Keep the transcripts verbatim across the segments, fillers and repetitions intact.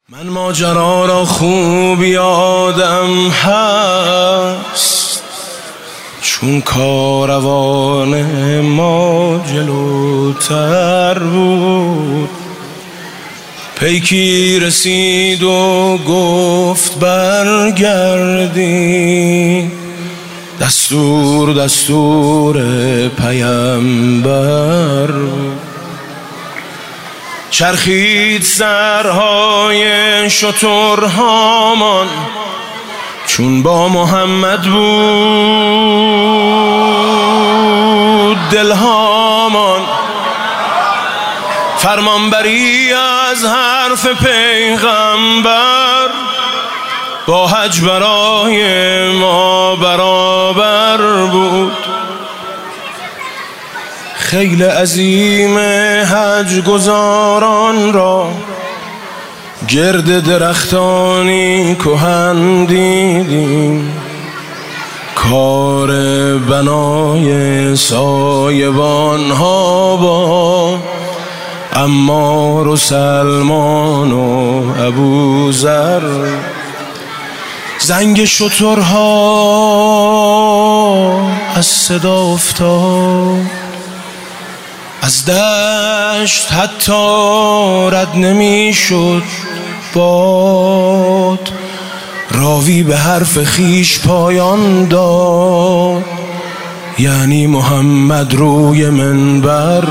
من ماجرا را خوب یادم هست، چون کاروان ما جلوتر بود. پیکی رسید و گفت برگردی، دستور دستور پیامبر بود. چرخید سرهای شترهامان، چون با محمد بود دلهامان. فرمانبری از حرف پیغمبر، با حج برای ما برابر بود. خیل عظیم حج گزاران را گرد درختانی کهن دیدیم. کار بنای سایبان ها با عمار و سلمان و ابوذر. زنگ شترها از صدا افتاد، از دشت حتی رد نمی شد باد. راوی به حرف خیش پایان داد، یعنی محمد روی منبر.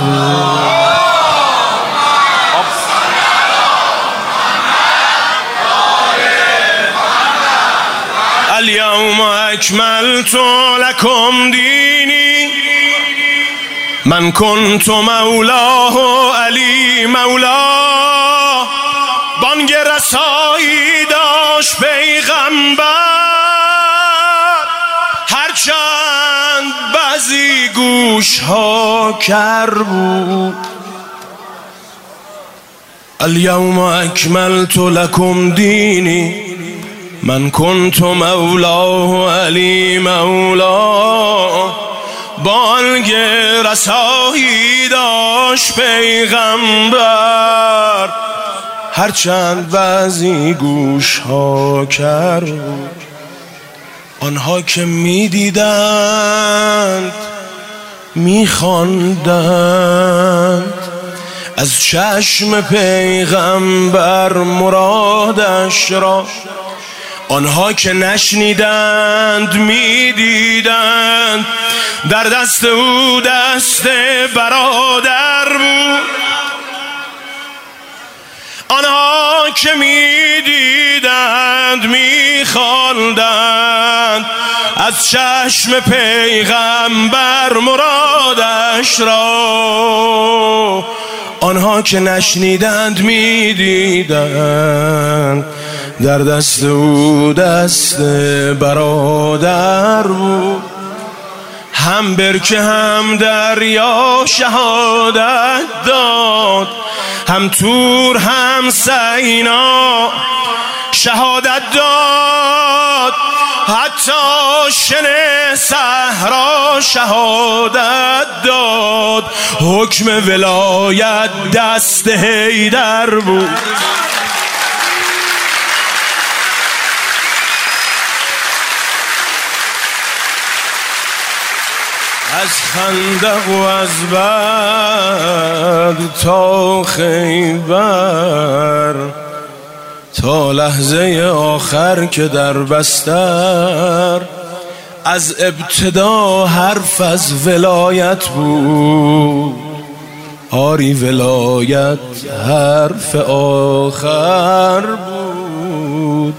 الیوم اکملت لکم دینی، من کنت مولاه و علی مولاه. بانگ رسایی داشت پیغمبر، هرچند بعضی گوش ها کر بود. الیوم اکملت لکم دینی، من کنت مولاه و علی مولاه. بانگ رسایی داشت پیغمبر، هرچند بعضی گوش ها کر بود. آنها که می دیدند می خواندند، از چشم پیغمبر مرادش را. آنها که نشنیدند می دیدند، در دست او دست برادر بود. آنها که می دیدند می خواندند، از چشم پیغمبر مرادش را. آنها که نشنیدند می دیدند، در دست او دست برادر بود. هم برکه هم دریا شهادت داد، هم تور هم سینا شهادت داد. حتی شن صحرا شهادت داد، حکم ولایت دست حیدر بود. از خندق و از بدر تا خیبر، تا لحظه آخر که در بستر، از ابتدا حرف از ولایت بود. آری ولایت حرف آخر بود،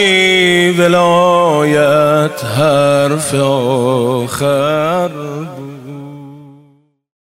آری ولایت حرف آخر بود.